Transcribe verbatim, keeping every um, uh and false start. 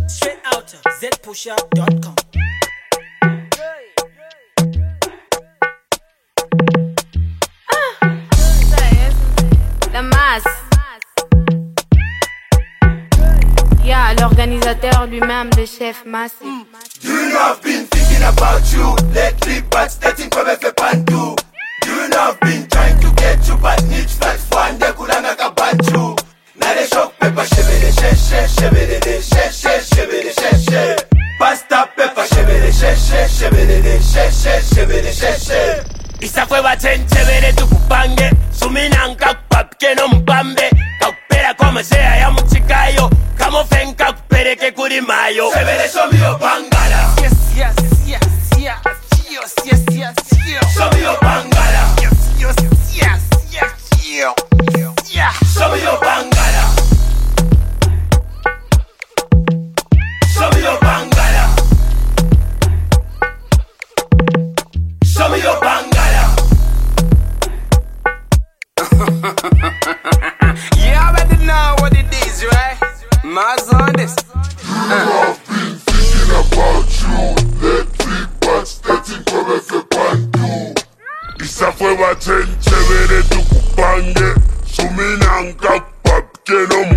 Straight out of z pusher dot com. Yeah, l'organisateur lui-même, le chef massif. You know I've been thinking about you lately, but starting from F Pantu. You know I've been trying to get you, but need flat fun, de kulanga kabantu. Now they shock pepper, shebele sheshe, shebele de sheshe, shebele sheshe. Pasta pepper, shebele sheshe, shebele de sheshe, shebele sheshe. Isa fue bachenche, veré tu cupangue. Suminanka, papke no mpambe. Kaupera como sea ya muchikayo. Kamo fenka kupere ke kuri mayo. Shebele show me your bangala. Yes, yes, yes, yes, yes, yes, yes, yes. Show me your bangala. Yes, yes, yes, yes, yes, yes. Show me your bangala. Show me your bangala. Show me your bangala. You already know what it is, right? Mars on this. You know I've been thinking about you lately, but starting from F Pantu. Isa fue bachenche, veré tu cupangue. Suminanka, papke no